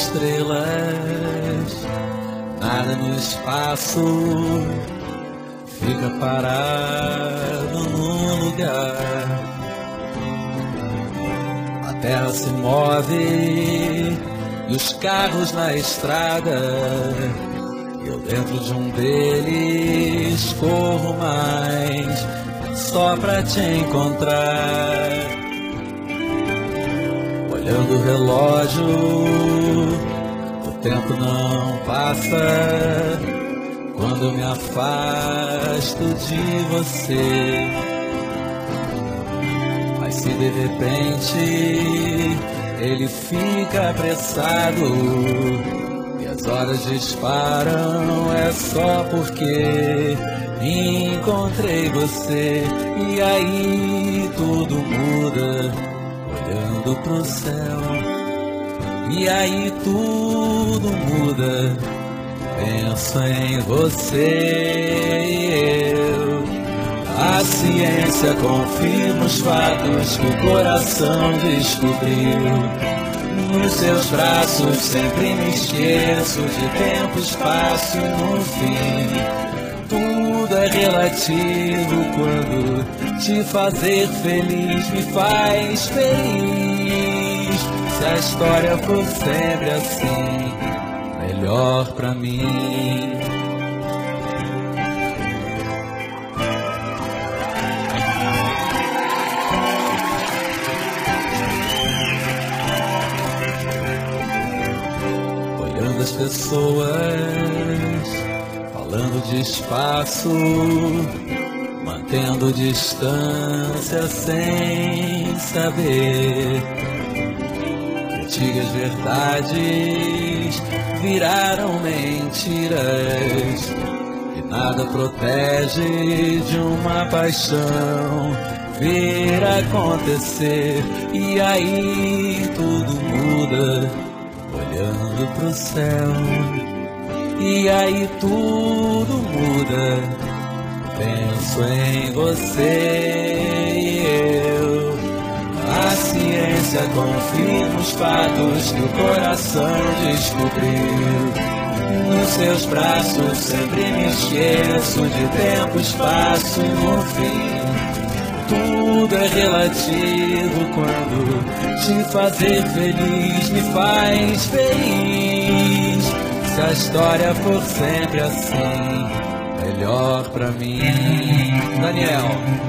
estrelas, nada no espaço fica parado num lugar. A terra se move e os carros na estrada, eu dentro de um deles corro mais, só pra te encontrar. Olhando o relógio, o tempo não passa quando eu me afasto de você. Mas se de repente ele fica apressado e as horas disparam, é só porque encontrei você. E aí tudo muda, olhando pro céu. E aí tudo muda, penso em você e eu. A ciência confirma os fatos que o coração descobriu. Nos seus braços sempre me esqueço de tempo, espaço e no fim tudo é relativo quando te fazer feliz me faz feliz. Se a história for sempre assim, melhor pra mim. Olhando as pessoas, falando de espaço, mantendo distância sem saber que antigas verdades viraram mentiras e nada protege de uma paixão vir acontecer. E aí tudo muda, olhando pro céu. E aí tudo muda, penso em você e eu. A ciência confirma os fatos que o coração descobriu. Nos seus braços sempre me esqueço de tempo, espaço e no fim tudo é relativo quando te fazer feliz me faz feliz. Se a história for sempre assim, melhor pra mim. Daniel.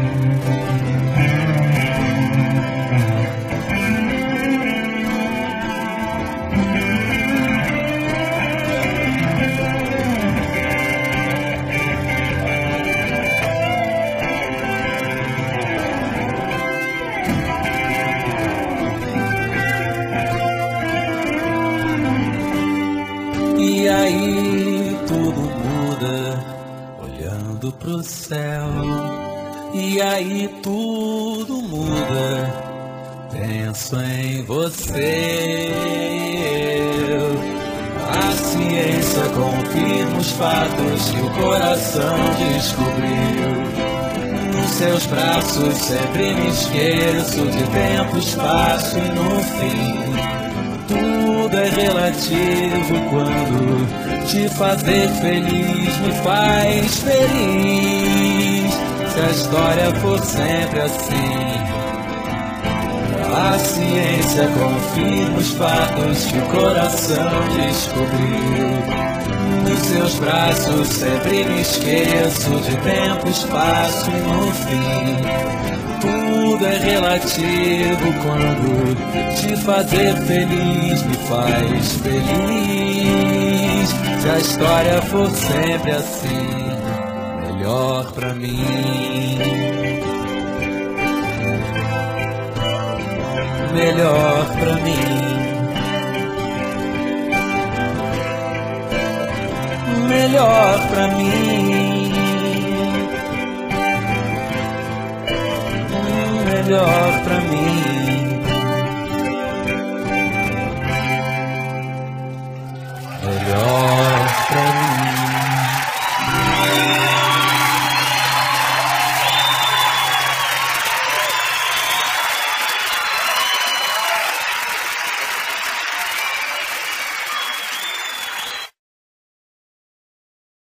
E aí tudo muda, olhando pro céu. E aí tudo muda, penso em você e eu. A ciência confirma os fatos que o coração descobriu. Nos seus braços sempre me esqueço de tempo, espaço e no fim tudo é relativo quando te fazer feliz me faz feliz. Se a história for sempre assim, a ciência confirma os fatos que o coração descobriu. Nos seus braços sempre me esqueço de tempo, espaço e no fim tudo é relativo quando te fazer feliz me faz feliz. Se a história for sempre assim, melhor pra mim. Melhor pra mim. Melhor pra mim. Melhor pra mim.